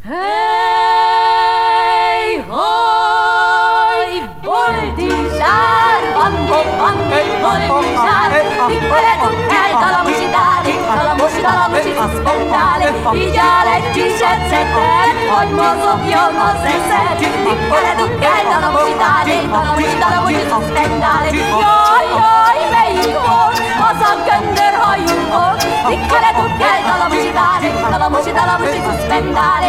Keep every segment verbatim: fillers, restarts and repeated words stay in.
Hey, hoy, boldizsár, bandi, bandi, boldizsár, tippere, tukkely, dalamosi, dáli, dalamosi, dalamosi, szuszpendáli, így áll egy kis edzeted, hogy mozogjon az eszed, tippere, tukkely, dalamosi, dáli, dalamosi, dalamosi, szuszpendáli, jaj, jaj, melyik volt az a göndör hajú volt, tippere, tukkely, dalamosi, dáli, dalamosi, dalamosi, szuszpendáli.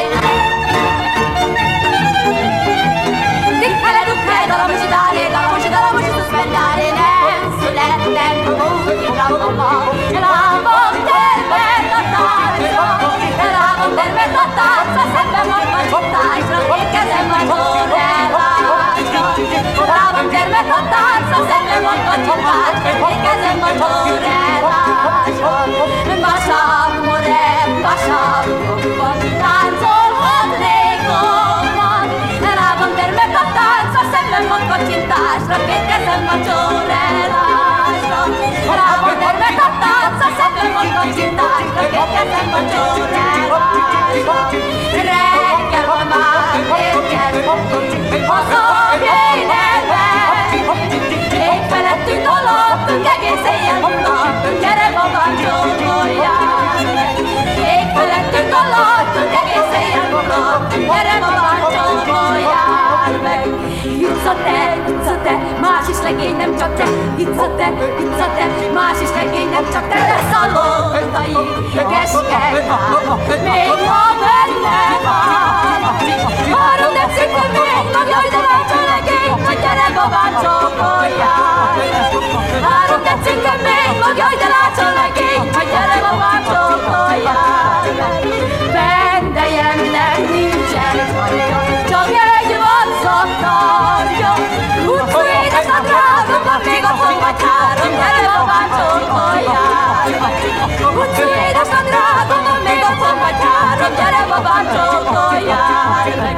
Tippele, tukkely, dalamosi, dáli, dalamosi, dalamosi, szuszpendáli, nem születtem múzikában, lábam termet a tárcra, lábam termet a tárcra, szemben van a csutásra, én kezem a csórelásra, lábam termet a tárcra, szemben van a csutásra, én kezem a csórelásra, vasár, morem, vasár, jobban, táncolhatnék onnan, lábam termet a tárcra, szemben van a csintásra, két kezem a csórelásra, lábam termet a tárcra, szemben van a csintásra, két kezem a csórelásra, reggel van már, érkezett, a szomjai nevet, ég felettünk alattunk, egész éjjel mutattunk, gyere babám, csókoljál meg, ég felettünk alattunk, egész éjjel mutattunk, gyere babám, csókoljál meg. Jutsz a te, jutsz a te, más is legény, nem csak te, jutsz a te, jutsz a te, más is legény, nem csak te, de szalottai, keskeny áll, még ha benne van. Arról nem szinte még, nagy jaj, de lácsa legény, hogy gyere babám, csókoljál meg. Arról nem szinte még, nagy jaj, de lácsa legény, hogy gyere babám, csókoljál meg. Pendejemnek nincsen hajja, csak egy vaccot tartja. Utcú édes a drágomban, még a vagy három, gyere babám, csókoljál meg. Utcú édes a drágomban, még a vagy három, gyere babám, csókoljál meg.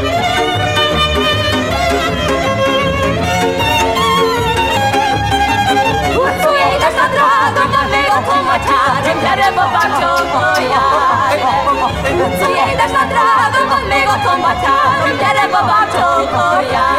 Utcú édes a drágomban, még a vagy három, gyere babám, csókoljál meg. Utcú édes a drágomban, még a vagy három, gyere babám, csókoljál meg.